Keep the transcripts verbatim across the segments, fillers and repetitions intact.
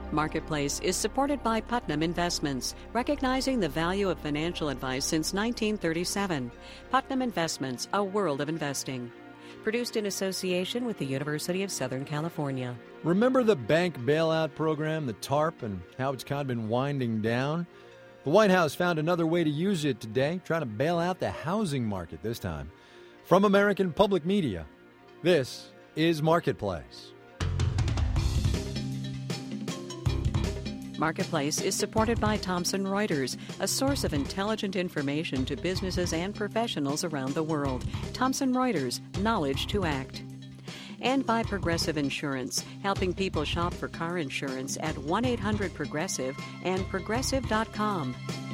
Marketplace is supported by Putnam Investments, recognizing the value of financial advice since nineteen thirty-seven. Putnam Investments, a world of investing. Produced in association with the University of Southern California. Remember the bank bailout program, the TARP, and how it's kind of been winding down? The White House found another way to use it today, trying to bail out the housing market this time. From American Public Media, this is Marketplace. Marketplace is supported by Thomson Reuters, a source of intelligent information to businesses and professionals around the world. Thomson Reuters, knowledge to act. And by Progressive Insurance, helping people shop for car insurance at one eight hundred progressive and progressive dot com.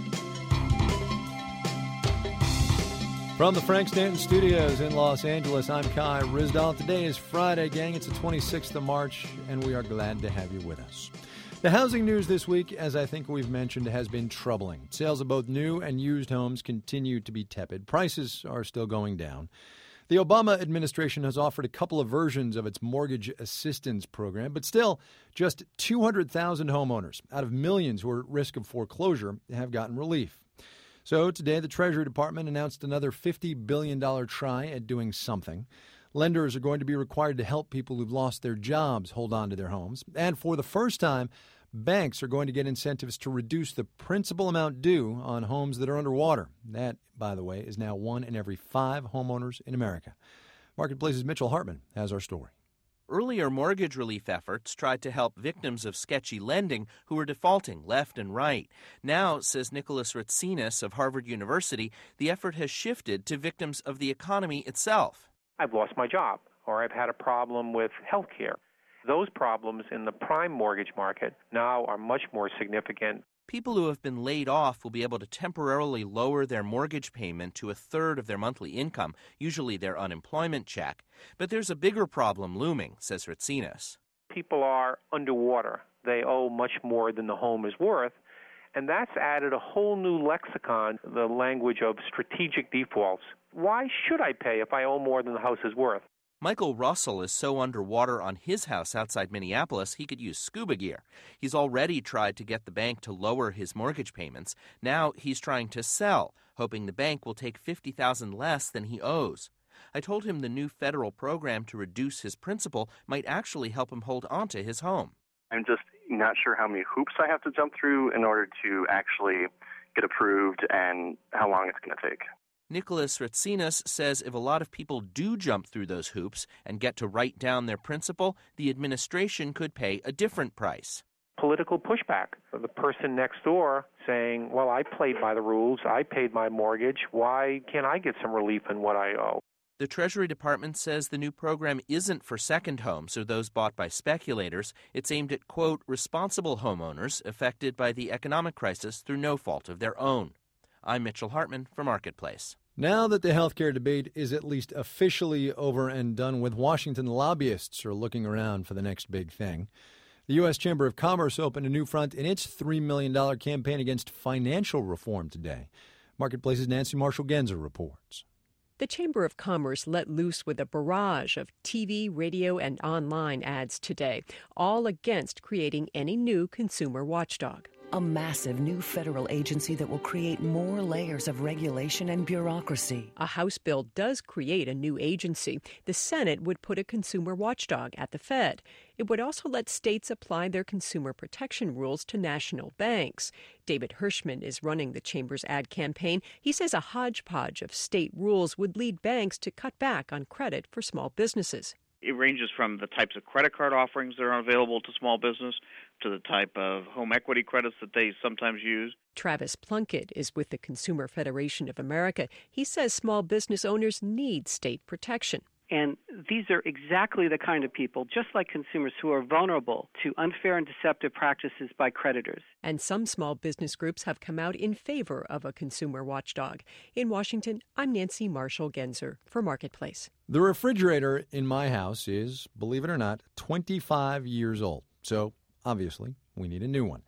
From the Frank Stanton Studios in Los Angeles, I'm Kai Ryssdal. Today is Friday, gang. It's the twenty-sixth of March, and we are glad to have you with us. The housing news this week, as I think we've mentioned, has been troubling. Sales of both new and used homes continue to be tepid. Prices are still going down. The Obama administration has offered a couple of versions of its mortgage assistance program, but still, just two hundred thousand homeowners out of millions who are at risk of foreclosure have gotten relief. So today, the Treasury Department announced another fifty billion dollars try at doing something. Lenders are going to be required to help people who've lost their jobs hold on to their homes. And for the first time, banks are going to get incentives to reduce the principal amount due on homes that are underwater. That, by the way, is now one in every five homeowners in America. Marketplace's Mitchell Hartman has our story. Earlier mortgage relief efforts tried to help victims of sketchy lending who were defaulting left and right. Now, says Nicholas Ratsinas of Harvard University, the effort has shifted to victims of the economy itself. I've lost my job, or I've had a problem with health care. Those problems in the prime mortgage market now are much more significant. People who have been laid off will be able to temporarily lower their mortgage payment to a third of their monthly income, usually their unemployment check. But there's a bigger problem looming, says Ratsinas. People are underwater. They owe much more than the home is worth. And that's added a whole new lexicon, the language of strategic defaults. Why should I pay if I owe more than the house is worth? Michael Russell is so underwater on his house outside Minneapolis he could use scuba gear. He's already tried to get the bank to lower his mortgage payments. Now he's trying to sell, hoping the bank will take fifty thousand dollars less than he owes. I told him the new federal program to reduce his principal might actually help him hold on to his home. I'm just not sure how many hoops I have to jump through in order to actually get approved and how long it's going to take. Nicholas Ratsinas says if a lot of people do jump through those hoops and get to write down their principal, the administration could pay a different price. Political pushback. The person next door saying, well, I played by the rules, I paid my mortgage, why can't I get some relief in what I owe? The Treasury Department says the new program isn't for second homes or those bought by speculators. It's aimed at, quote, responsible homeowners affected by the economic crisis through no fault of their own. I'm Mitchell Hartman for Marketplace. Now that the health care debate is at least officially over and done with, Washington lobbyists are looking around for the next big thing. The U S Chamber of Commerce opened a new front in its three million dollars campaign against financial reform today. Marketplace's Nancy Marshall-Genzer reports. The Chamber of Commerce let loose with a barrage of T V, radio, and online ads today, all against creating any new consumer watchdog. A massive new federal agency that will create more layers of regulation and bureaucracy. A House bill does create a new agency. The Senate would put a consumer watchdog at the Fed. It would also let states apply their consumer protection rules to national banks. David Hirschman is running the Chamber's ad campaign. He says a hodgepodge of state rules would lead banks to cut back on credit for small businesses. It ranges from the types of credit card offerings that are available to small business to the type of home equity credits that they sometimes use. Travis Plunkett is with the Consumer Federation of America. He says small business owners need state protection. And these are exactly the kind of people, just like consumers, who are vulnerable to unfair and deceptive practices by creditors. And some small business groups have come out in favor of a consumer watchdog. In Washington, I'm Nancy Marshall-Genzer for Marketplace. The refrigerator in my house is, believe it or not, twenty-five years old. So, obviously, we need a new one.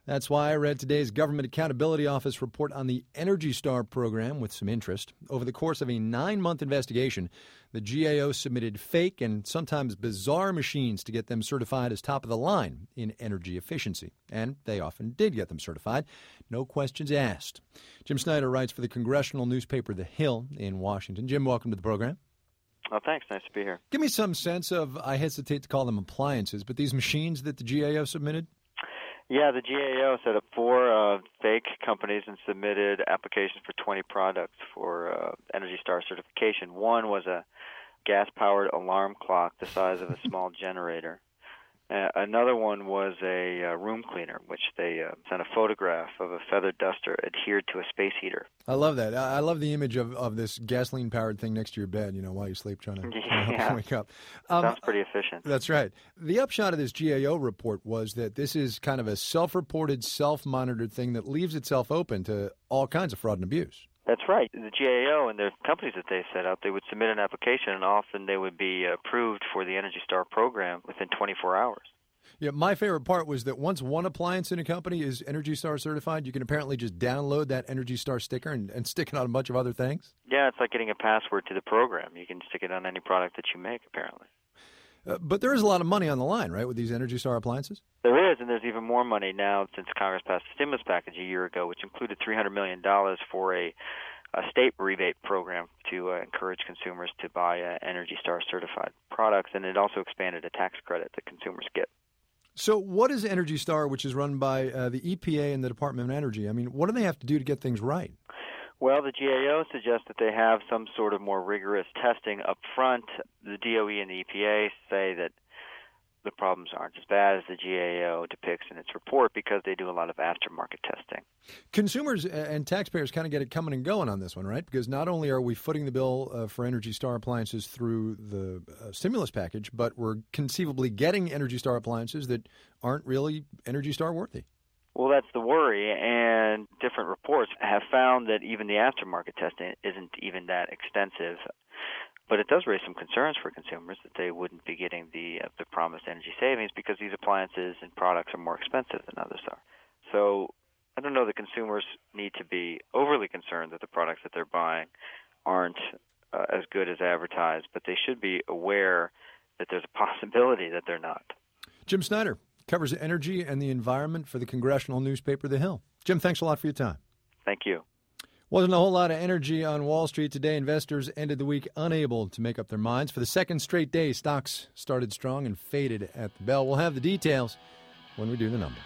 That's why I read today's Government Accountability Office report on the Energy Star program with some interest. Over the course of a nine-month investigation, the G A O submitted fake and sometimes bizarre machines to get them certified as top of the line in energy efficiency. And they often did get them certified. No questions asked. Jim Snyder writes for the congressional newspaper The Hill in Washington. Jim, welcome to the program. Oh, thanks. Nice to be here. Give me some sense of, I hesitate to call them appliances, but these machines that the G A O submitted? Yeah, the G A O set up four uh, fake companies and submitted applications for twenty products for uh, Energy Star certification. One was a gas-powered alarm clock the size of a small generator. Uh, another one was a uh, room cleaner, which they uh, sent a photograph of a feather duster adhered to a space heater. I love that. I love the image of, of this gasoline-powered thing next to your bed, you know, while you sleep, trying to yeah. wake up. Um, Sounds pretty efficient. That's right. The upshot of this G A O report was that this is kind of a self-reported, self-monitored thing that leaves itself open to all kinds of fraud and abuse. That's right. The G A O and the companies that they set up, they would submit an application, and often they would be approved for the Energy Star program within twenty-four hours. Yeah, my favorite part was that once one appliance in a company is Energy Star certified, you can apparently just download that Energy Star sticker and, and stick it on a bunch of other things. Yeah, it's like getting a password to the program. You can stick it on any product that you make, apparently. Uh, but there is a lot of money on the line, right, with these Energy Star appliances? There is, and there's even more money now since Congress passed the stimulus package a year ago, which included three hundred million dollars for a, a state rebate program to uh, encourage consumers to buy uh, Energy Star certified products, and it also expanded a tax credit that consumers get. So what is Energy Star, which is run by uh, the E P A and the Department of Energy? I mean, what do they have to do to get things right? Well, the G A O suggests that they have some sort of more rigorous testing up front. The D O E and the E P A say that the problems aren't as bad as the G A O depicts in its report because they do a lot of aftermarket testing. Consumers and taxpayers kind of get it coming and going on this one, right? Because not only are we footing the bill uh, for Energy Star appliances through the uh, stimulus package, but we're conceivably getting Energy Star appliances that aren't really Energy Star worthy. Well, that's the worry, and different reports have found that even the aftermarket testing isn't even that extensive. But it does raise some concerns for consumers that they wouldn't be getting the uh, the promised energy savings because these appliances and products are more expensive than others are. So I don't know that consumers need to be overly concerned that the products that they're buying aren't uh, as good as advertised, but they should be aware that there's a possibility that they're not. Jim Snyder covers energy and the environment for the congressional newspaper The Hill. Jim, thanks a lot for your time. Thank you. Wasn't a whole lot of energy on Wall Street today. Investors ended the week unable to make up their minds. For the second straight day, stocks started strong and faded at the bell. We'll have the details when we do the numbers.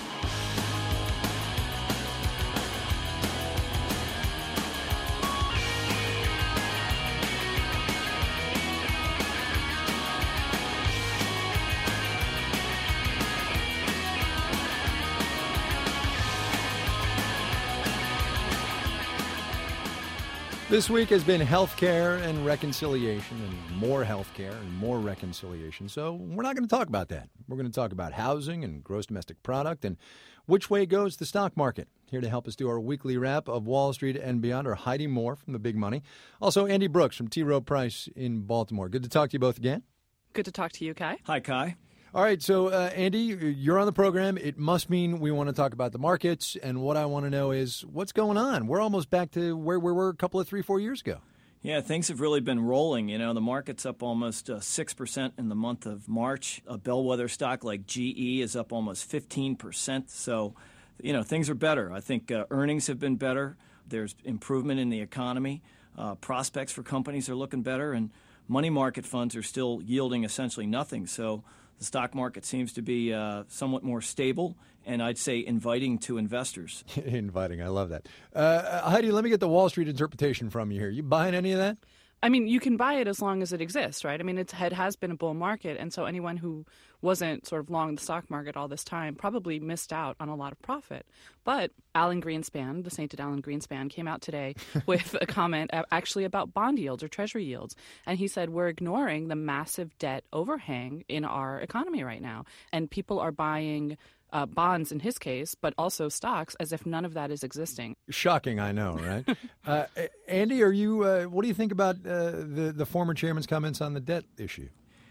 This week has been healthcare and reconciliation, and more healthcare and more reconciliation. So we're not going to talk about that. We're going to talk about housing and gross domestic product and which way goes the stock market. Here to help us do our weekly wrap of Wall Street and beyond are Heidi Moore from The Big Money. Also, Andy Brooks from T. Rowe Price in Baltimore. Good to talk to you both again. Good to talk to you, Kai. Hi, Kai. All right, so uh, Andy, you're on the program. It must mean we want to talk about the markets, and what I want to know is what's going on. We're almost back to where we were a couple of three, four years ago. Yeah, things have really been rolling. You know, the market's up almost uh, six percent in the month of March. A bellwether stock like G E is up almost fifteen percent. So, you know, things are better. I think uh, earnings have been better. There's improvement in the economy. Uh, prospects for companies are looking better, and money market funds are still yielding essentially nothing. So the stock market seems to be uh, somewhat more stable, and I'd say inviting to investors. Inviting, I love that. Uh, Heidi, let me get the Wall Street interpretation from you here. You buying any of that? I mean, you can buy it as long as it exists, right? I mean, it's, it has been a bull market, and so anyone who wasn't sort of long the stock market all this time probably missed out on a lot of profit. But Alan Greenspan, the sainted Alan Greenspan, came out today with a comment actually about bond yields or treasury yields. And he said, we're ignoring the massive debt overhang in our economy right now. And people are buying Uh, bonds in his case, but also stocks, as if none of that is existing. Shocking, I know, right? uh, Andy, are you? Uh, what do you think about uh, the the former chairman's comments on the debt issue?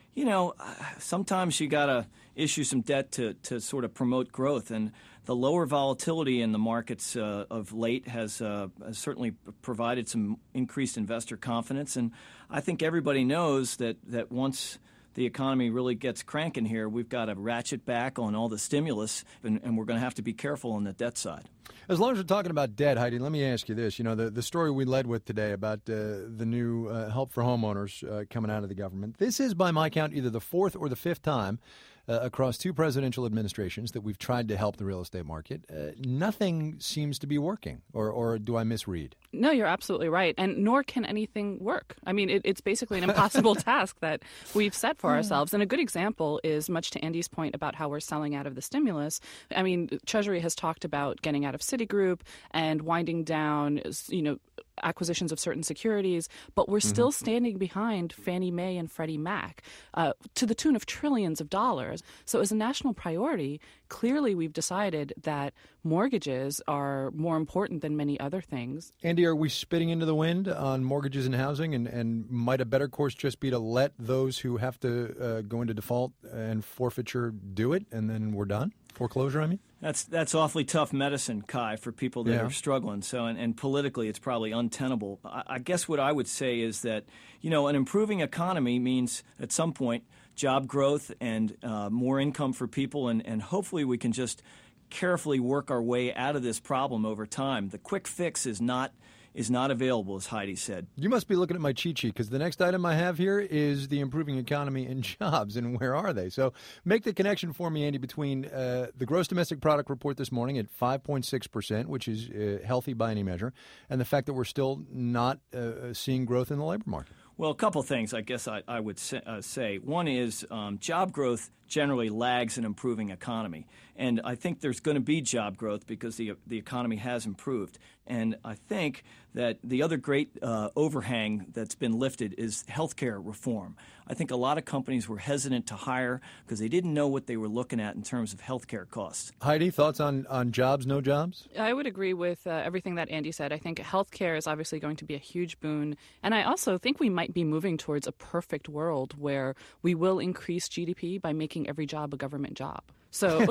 you know, sometimes you got to issue some debt to, to sort of promote growth. And the lower volatility in the markets uh, of late has, uh, has certainly provided some increased investor confidence. And I think everybody knows that, that once the economy really gets cranking here, we've got to ratchet back on all the stimulus, and, and we're going to have to be careful on the debt side. As long as we're talking about debt, Heidi, let me ask you this. You know, the, the story we led with today about uh, the new uh, help for homeowners uh, coming out of the government, this is, by my count, either the fourth or the fifth time Uh, across two presidential administrations that we've tried to help the real estate market. Uh, nothing seems to be working, or, or do I misread? No, you're absolutely right, and nor can anything work. I mean, it, it's basically an impossible task that we've set for ourselves. And a good example is, much to Andy's point about how we're selling out of the stimulus, I mean, Treasury has talked about getting out of Citigroup and winding down, you know, acquisitions of certain securities, but we're still mm-hmm. standing behind Fannie Mae and Freddie Mac uh, to the tune of trillions of dollars. So as a national priority, clearly we've decided that mortgages are more important than many other things. Andy, are we spitting into the wind on mortgages and housing, and, and might a better course just be to let those who have to uh, go into default and forfeiture do it, and then we're done? Foreclosure, I mean? That's that's awfully tough medicine, Kai, for people that yeah. are struggling. So, and, and politically, it's probably untenable. I, I guess what I would say is that, you know, an improving economy means at some point job growth and uh, more income for people, and, and hopefully we can just carefully work our way out of this problem over time. The quick fix is not is not available, as Heidi said. You must be looking at my cheat sheet, because the next item I have here is the improving economy and jobs, and where are they? So make the connection for me, Andy, between uh, the gross domestic product report this morning at five point six percent, which is uh, healthy by any measure, and the fact that we're still not uh, seeing growth in the labor market. Well, a couple things I guess I, I would say, uh, say. One is um, job growth generally lags an improving economy. And I think there's going to be job growth because the the economy has improved. And I think that the other great uh, overhang that's been lifted is healthcare reform. I think a lot of companies were hesitant to hire because they didn't know what they were looking at in terms of healthcare costs. Heidi, thoughts on, on jobs, no jobs? I would agree with uh, everything that Andy said. I think healthcare is obviously going to be a huge boon. And I also think we might be moving towards a perfect world where we will increase G D P by making every job a government job. So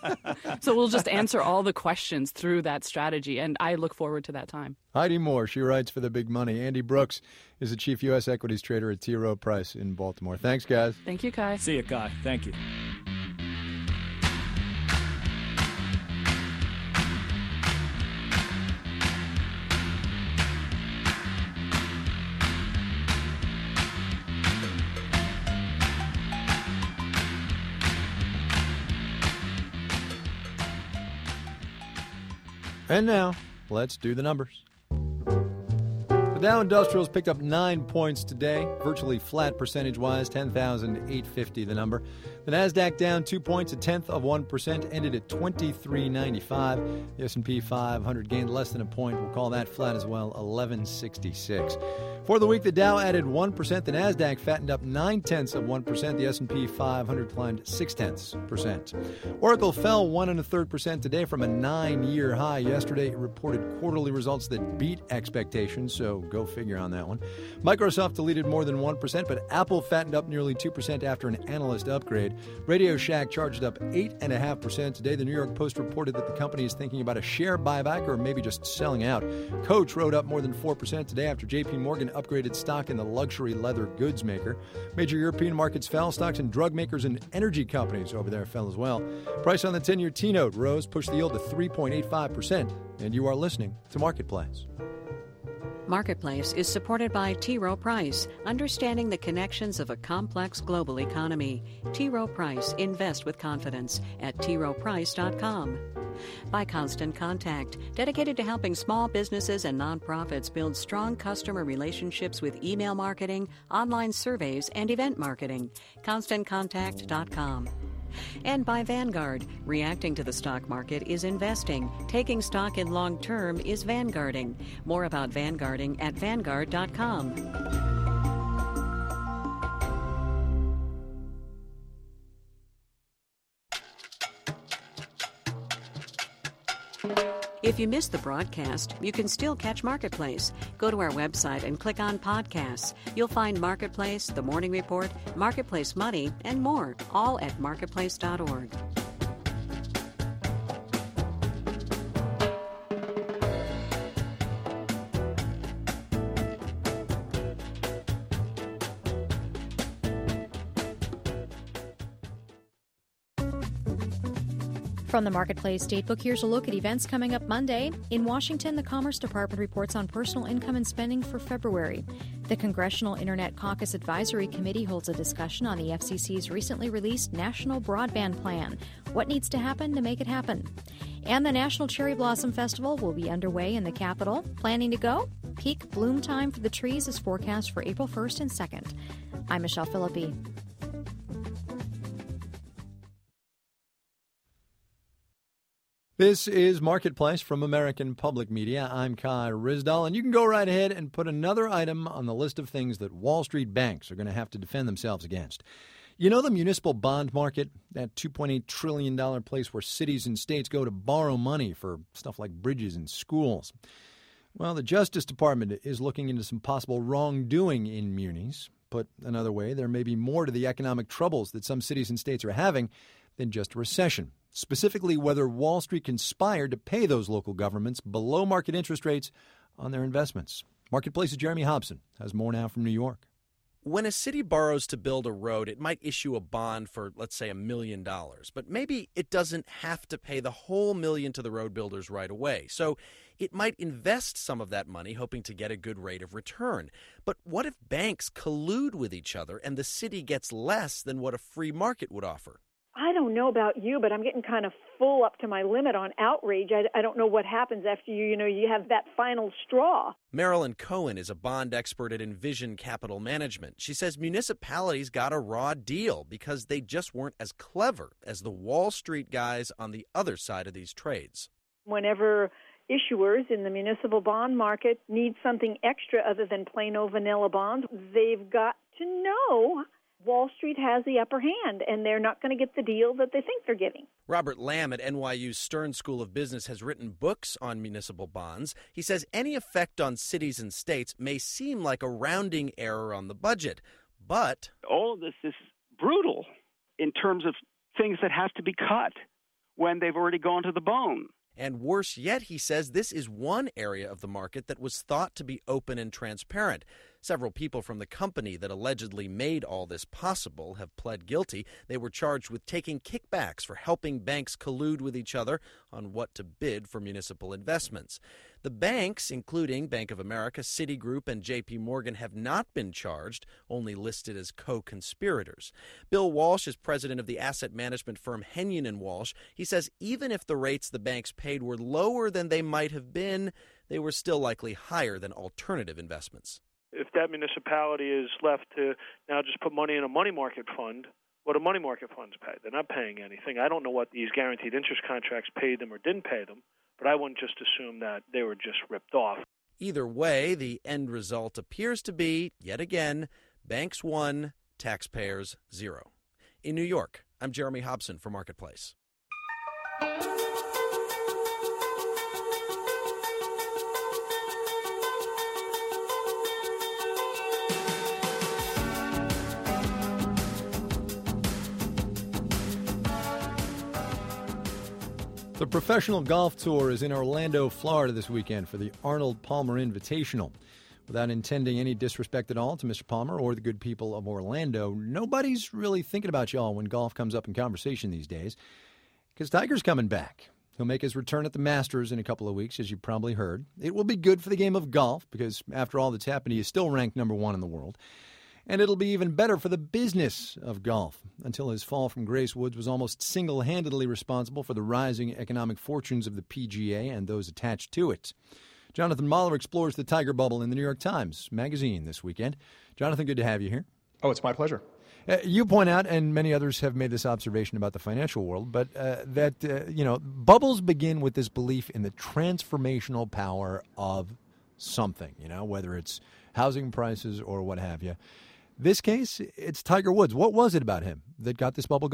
so we'll just answer all the questions through that strategy, and I look forward to that time. Heidi Moore, she writes for The Big Money. Andy Brooks is the chief U S equities trader at T. Rowe Price in Baltimore. Thanks, guys. Thank you, Kai. See you, Kai. Thank you. And now, let's do the numbers. The Dow Industrials picked up nine points today, virtually flat percentage-wise, ten thousand eight hundred fifty the number. The Nasdaq down two points, a tenth of one percent, ended at twenty-three ninety-five. The S and P five hundred gained less than a point. We'll call that flat as well, eleven sixty-six. For the week, the Dow added one percent. The Nasdaq fattened up nine tenths of one percent. The S and P five hundred climbed six tenths percent. Oracle fell one and a third percent today from a nine-year high yesterday. It reported quarterly results that beat expectations, so go figure on that one. Microsoft deleted more than one percent, but Apple fattened up nearly two percent after an analyst upgrade. Radio Shack charged up eight point five percent today. The New York Post reported that the company is thinking about a share buyback or maybe just selling out. Coach rode up more than four percent today after J P Morgan upgraded stock in the luxury leather goods maker. Major European markets fell. Stocks in drug makers and energy companies over there fell as well. Price on the ten-year T-note rose, pushed the yield to three point eight five percent. And you are listening to Marketplace. Marketplace is supported by T. Rowe Price, understanding the connections of a complex global economy. T. Rowe Price, invest with confidence at t rowe price dot com. By Constant Contact, dedicated to helping small businesses and nonprofits build strong customer relationships with email marketing, online surveys, and event marketing. constant contact dot com. And by Vanguard, reacting to the stock market is investing. Taking stock in long term is vanguarding. More about vanguarding at vanguard dot com. If you missed the broadcast, you can still catch Marketplace. Go to our website and click on podcasts. You'll find Marketplace, The Morning Report, Marketplace Money, and more, all at marketplace dot org. From the Marketplace Datebook, here's a look at events coming up Monday. In Washington, the Commerce Department reports on personal income and spending for February. The Congressional Internet Caucus Advisory Committee holds a discussion on the F C C's recently released National Broadband Plan. What needs to happen to make it happen? And the National Cherry Blossom Festival will be underway in the Capitol. Planning to go? Peak bloom time for the trees is forecast for April first and second. I'm Michelle Philippi. This is Marketplace from American Public Media. I'm Kai Ryssdal, and you can go right ahead and put another item on the list of things that Wall Street banks are going to have to defend themselves against. You know the municipal bond market, that two point eight trillion dollars place where cities and states go to borrow money for stuff like bridges and schools? Well, the Justice Department is looking into some possible wrongdoing in munis. Put another way, there may be more to the economic troubles that some cities and states are having than just a recession. Specifically, whether Wall Street conspired to pay those local governments below market interest rates on their investments. Marketplace's Jeremy Hobson has more now from New York. When a city borrows to build a road, it might issue a bond for, let's say, a million dollars. But maybe it doesn't have to pay the whole million to the road builders right away. So it might invest some of that money, hoping to get a good rate of return. But what if banks collude with each other and the city gets less than what a free market would offer? I don't know about you, but I'm getting kind of full up to my limit on outrage. I, I don't know what happens after you, you know, you have that final straw. Marilyn Cohen is a bond expert at Envision Capital Management. She says municipalities got a raw deal because they just weren't as clever as the Wall Street guys on the other side of these trades. Whenever issuers in the municipal bond market need something extra other than plain old vanilla bonds, they've got to know Wall Street has the upper hand, and they're not going to get the deal that they think they're getting. Robert Lamb at N Y U's Stern School of Business has written books on municipal bonds. He says any effect on cities and states may seem like a rounding error on the budget, but all of this is brutal in terms of things that have to be cut when they've already gone to the bone. And worse yet, he says this is one area of the market that was thought to be open and transparent. Several people from the company that allegedly made all this possible have pled guilty. They were charged with taking kickbacks for helping banks collude with each other on what to bid for municipal investments. The banks, including Bank of America, Citigroup, and J P Morgan, have not been charged, only listed as co-conspirators. Bill Walsh is president of the asset management firm Henyon and Walsh. He says even if the rates the banks paid were lower than they might have been, they were still likely higher than alternative investments. If that municipality is left to now just put money in a money market fund, what do money market funds pay? They're not paying anything. I don't know what these guaranteed interest contracts paid them or didn't pay them, but I wouldn't just assume that they were just ripped off. Either way, the end result appears to be, yet again, banks one, taxpayers zero. In New York, I'm Jeremy Hobson for Marketplace. The Professional Golf Tour is in Orlando, Florida this weekend for the Arnold Palmer Invitational. Without intending any disrespect at all to Mister Palmer or the good people of Orlando, nobody's really thinking about y'all when golf comes up in conversation these days, because Tiger's coming back. He'll make his return at the Masters in a couple of weeks, as you probably heard. It will be good for the game of golf, because after all that's happened, he is still ranked number one in the world. And it'll be even better for the business of golf. Until his fall from Grace Woods was almost single-handedly responsible for the rising economic fortunes of the P G A and those attached to it. Jonathan Mahler explores the Tiger bubble in the New York Times Magazine this weekend. Jonathan, good to have you here. Oh, it's my pleasure. Uh, you point out, and many others have made this observation about the financial world, but uh, that, uh, you know, bubbles begin with this belief in the transformational power of something, you know, whether it's housing prices or what have you. This case, it's Tiger Woods. What was it about him that got this bubble going?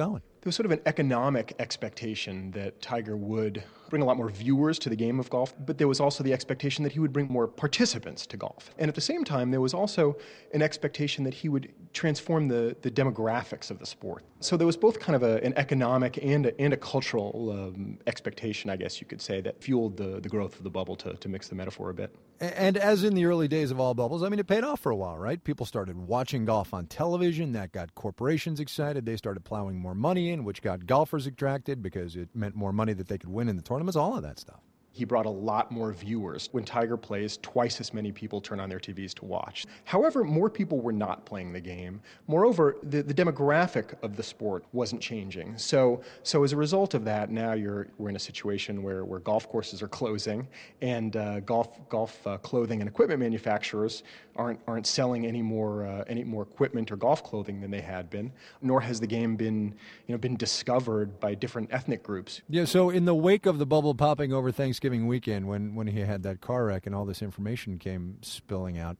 there was sort of an economic expectation that Tiger would bring a lot more viewers to the game of golf, but there was also the expectation that he would bring more participants to golf. And at the same time, there was also an expectation that he would transform the, the demographics of the sport. So there was both kind of a, an economic and a, and a cultural um, expectation, I guess you could say, that fueled the, the growth of the bubble, to, to mix the metaphor a bit. And as in the early days of all bubbles, I mean, it paid off for a while, right? People started watching golf on television. That got corporations excited. They started plowing more money in, which got golfers attracted because it meant more money that they could win in the tournaments, all of that stuff. He brought a lot more viewers. When Tiger plays, twice as many people turn on their T Vs to watch. However, more people were not playing the game. Moreover, the, the demographic of the sport wasn't changing. So, so as a result of that, now you're we're in a situation where, where golf courses are closing, and uh, golf golf uh, clothing and equipment manufacturers aren't aren't selling any more uh, any more equipment or golf clothing than they had been. Nor has the game been you know been discovered by different ethnic groups. Yeah. So in the wake of the bubble popping over Thanksgiving weekend, when when he had that car wreck and all this information came spilling out,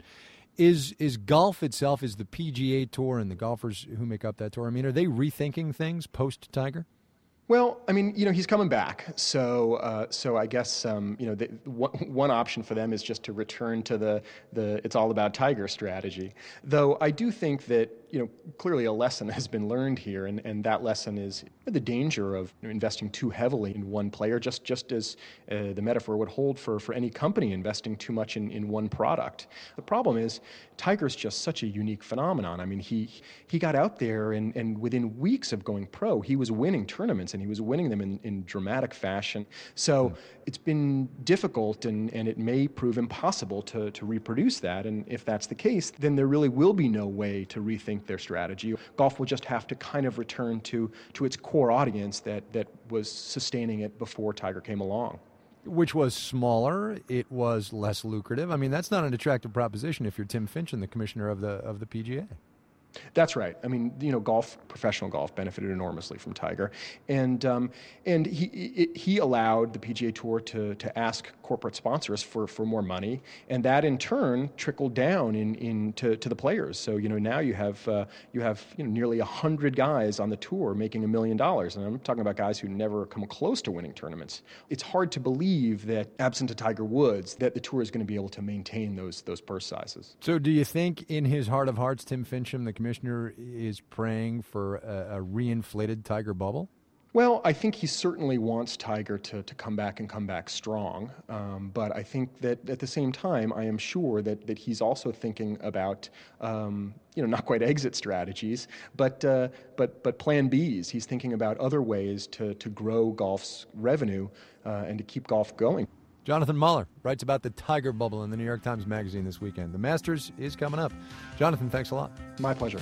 is is golf itself, is the P G A Tour and the golfers who make up that tour, I mean, are they rethinking things post Tiger? Well, I mean, you know, he's coming back, so uh, so I guess um, you know the, one, one option for them is just to return to the the it's all about Tiger strategy. Though I do think that you know clearly a lesson has been learned here, and, and that lesson is the danger of you know, investing too heavily in one player, just just as uh, the metaphor would hold for, for any company investing too much in, in one product. The problem is Tiger's just such a unique phenomenon. I mean, he he got out there, and, and within weeks of going pro, he was winning tournaments, and he was winning them in, in dramatic fashion. So mm. it's been difficult, and, and it may prove impossible to, to reproduce that. And if that's the case, then there really will be no way to rethink their strategy. Golf will just have to kind of return to, to its core audience that, that was sustaining it before Tiger came along. Which was smaller, it was less lucrative. I mean, that's not an attractive proposition if you're Tim Finchem, the commissioner of the of the P G A. That's right. I mean, you know, golf, professional golf benefited enormously from Tiger, and um, and he it, he allowed the P G A Tour to to ask corporate sponsors for, for more money, and that in turn trickled down in, in to, to the players. So you know now you have uh, you have you know nearly a hundred guys on the tour making a million dollars, and I'm talking about guys who never come close to winning tournaments. It's hard to believe that absent a Tiger Woods, that the tour is going to be able to maintain those those purse sizes. So do you think, in his heart of hearts, Tim Finchem, the commissioner, is praying for a, a reinflated Tiger bubble? Well, I think he certainly wants Tiger to, to come back and come back strong. Um, but I think that at the same time, I am sure that, that he's also thinking about, um, you know, not quite exit strategies, but uh, but but plan Bs. He's thinking about other ways to, to grow golf's revenue uh, and to keep golf going. Jonathan Mahler writes about the Tiger bubble in the New York Times Magazine this weekend. The Masters is coming up. Jonathan, thanks a lot. My pleasure.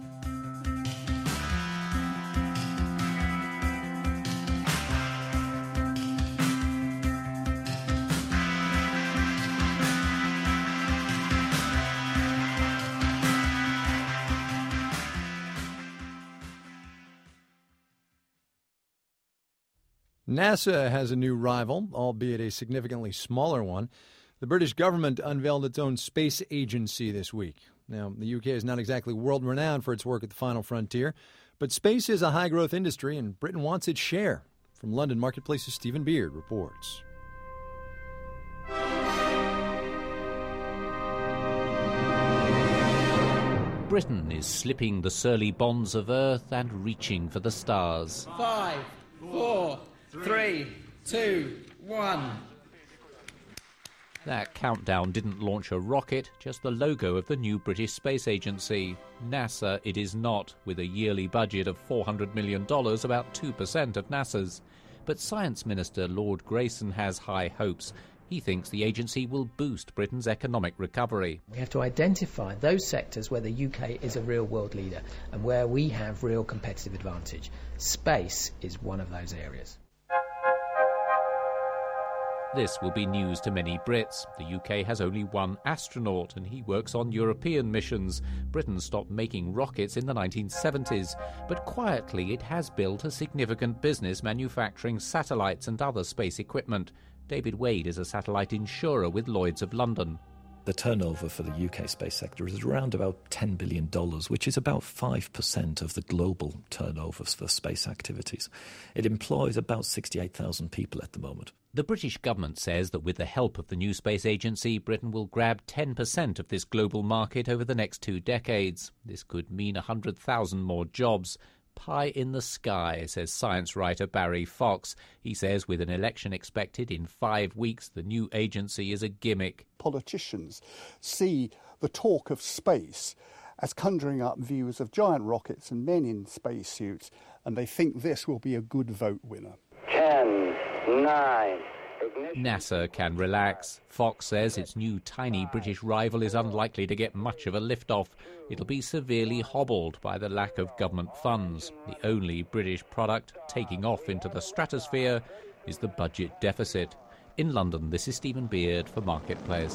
NASA has a new rival, albeit a significantly smaller one. The British government unveiled its own space agency this week. Now, the U K is not exactly world-renowned for its work at the final frontier, but space is a high-growth industry, and Britain wants its share. From London Marketplace's Stephen Beard reports. Britain is slipping the surly bonds of Earth and reaching for the stars. Five, four, three, two, one. That countdown didn't launch a rocket, just the logo of the new British space agency. NASA it is not, with a yearly budget of four hundred million dollars, about two percent of NASA's. But Science Minister Lord Grayson has high hopes. He thinks the agency will boost Britain's economic recovery. We have to identify those sectors where the U K is a real world leader and where we have real competitive advantage. Space is one of those areas. This will be news to many Brits. The U K has only one astronaut, and he works on European missions. Britain stopped making rockets in the nineteen seventies, but quietly it has built a significant business manufacturing satellites and other space equipment. David Wade is a satellite insurer with Lloyd's of London. The turnover for the U K space sector is around about ten billion dollars, which is about five percent of the global turnover for space activities. It employs about sixty-eight thousand people at the moment. The British government says that with the help of the new space agency, Britain will grab ten percent of this global market over the next two decades. This could mean one hundred thousand more jobs. Pie in the sky, says science writer Barry Fox. He says with an election expected in five weeks, the new agency is a gimmick. Politicians see the talk of space as conjuring up views of giant rockets and men in spacesuits, and they think this will be a good vote winner. Ten, nine... NASA can relax. Fox says its new tiny British rival is unlikely to get much of a liftoff. It'll be severely hobbled by the lack of government funds. The only British product taking off into the stratosphere is the budget deficit. In London, this is Stephen Beard for Marketplace.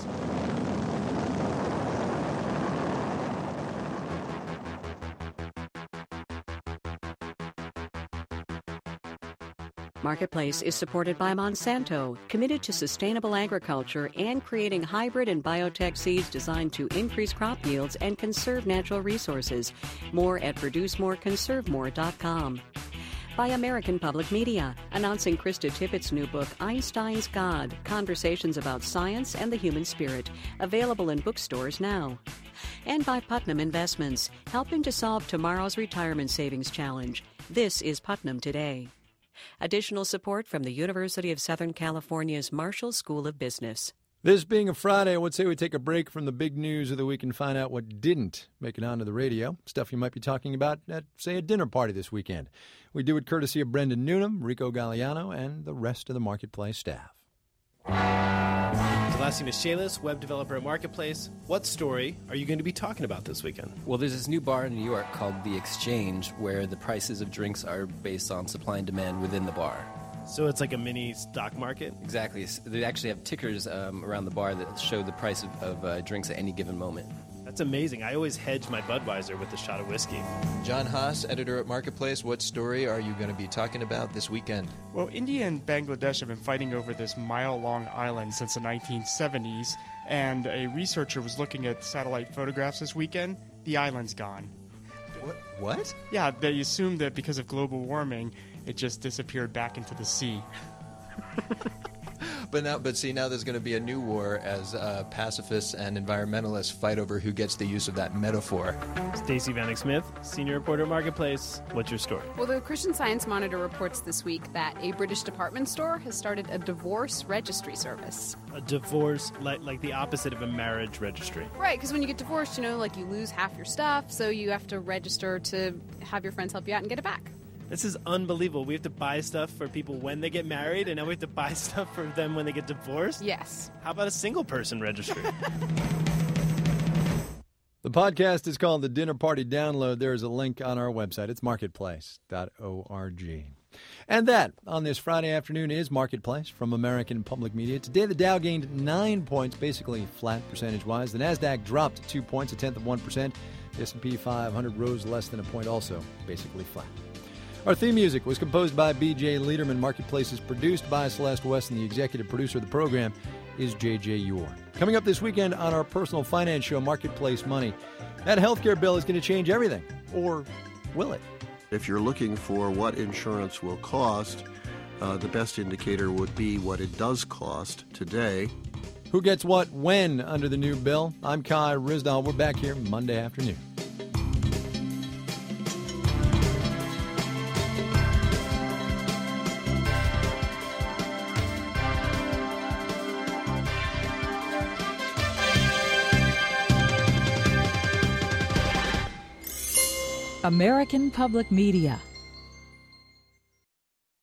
Marketplace is supported by Monsanto, committed to sustainable agriculture and creating hybrid and biotech seeds designed to increase crop yields and conserve natural resources. More at produce more conserve more dot com. By American Public Media, announcing Krista Tippett's new book, Einstein's God, Conversations About Science and the Human Spirit, available in bookstores now. And by Putnam Investments, helping to solve tomorrow's retirement savings challenge. This is Putnam Today. Additional support from the University of Southern California's Marshall School of Business. This being a Friday, I would say we take a break from the big news of the week and find out what didn't make it onto the radio. Stuff you might be talking about at, say, a dinner party this weekend. We do it courtesy of Brendan Newnham, Rico Galliano, and the rest of the Marketplace staff. Selassie Michaelis, web developer at Marketplace. What story are you going to be talking about this weekend? Well, there's this new bar in New York called The Exchange where the prices of drinks are based on supply and demand within the bar. So it's like a mini stock market? Exactly. They actually have tickers um, around the bar that show the price of, of uh, drinks at any given moment. That's amazing. I always hedge my Budweiser with a shot of whiskey. John Haas, editor at Marketplace. What story are you going to be talking about this weekend? Well, India and Bangladesh have been fighting over this mile-long island since the nineteen seventies, and a researcher was looking at satellite photographs this weekend. The island's gone. What? What? Yeah, they assumed that because of global warming, it just disappeared back into the sea. But now, but see, now there's going to be a new war as uh, pacifists and environmentalists fight over who gets the use of that metaphor. Stacey Vanek Smith, senior reporter at Marketplace. What's your story? Well, the Christian Science Monitor reports this week that a British department store has started a divorce registry service. A divorce, like like the opposite of a marriage registry. Right, because when you get divorced, you know, like you lose half your stuff, so you have to register to have your friends help you out and get it back. This is unbelievable. We have to buy stuff for people when they get married, and now we have to buy stuff for them when they get divorced? Yes. How about a single-person registry? The podcast is called The Dinner Party Download. There is a link on our website. It's marketplace dot org. And that, on this Friday afternoon, is Marketplace from American Public Media. Today, the Dow gained nine points, basically flat percentage-wise. The NASDAQ dropped two points, a tenth of one percent. The S and P five hundred rose less than a point, also basically flat. Our theme music was composed by B J Liederman. Marketplace is produced by Celeste West, and the executive producer of the program is J J Yor. Coming up this weekend on our personal finance show, Marketplace Money, that healthcare bill is going to change everything. Or will it? If you're looking for what insurance will cost, uh, the best indicator would be what it does cost today. Who gets what when under the new bill? I'm Kai Ryssdal. We're back here Monday afternoon. American Public Media